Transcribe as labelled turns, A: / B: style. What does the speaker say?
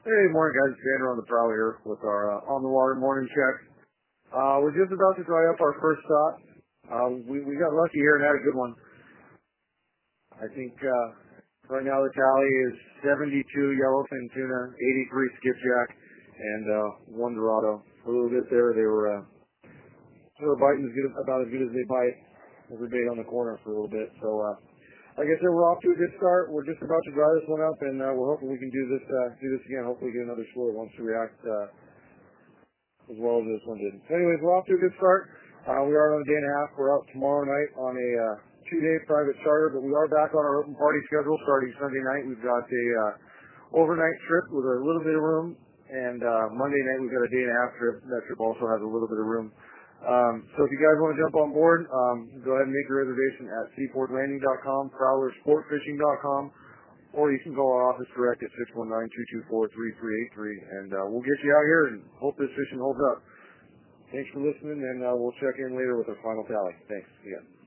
A: Hey, morning guys. It's Andrew on the prowl here with our on the water morning check. We're just about to dry up our first shot. We got lucky here and had a good one. I think right now the tally is 72 yellowfin tuna, 83 skipjack, and one dorado. A little bit there. They were biting about as good as they bite. Every bait on the corner for a little bit. So like I said, we're off to a good start. We're just about to dry this one up, and we're hoping we can do this again. Hopefully get another school that wants to react as well as this one did. Anyways, we're off to a good start. We are on a day and a half. We're out tomorrow night on a 2-day private charter, but we are back on our open party schedule starting Sunday night. We've got a overnight trip with a little bit of room, and Monday night we've got a day and a half trip. That trip also has a little bit of room. So if you guys want to jump on board, go ahead and make your reservation at seaportlanding.com, prowlersportfishing.com, or you can call our office direct at 619-224-3383, and we'll get you out here and hope this fishing holds up. Thanks for listening, and we'll check in later with our final tally. Thanks again.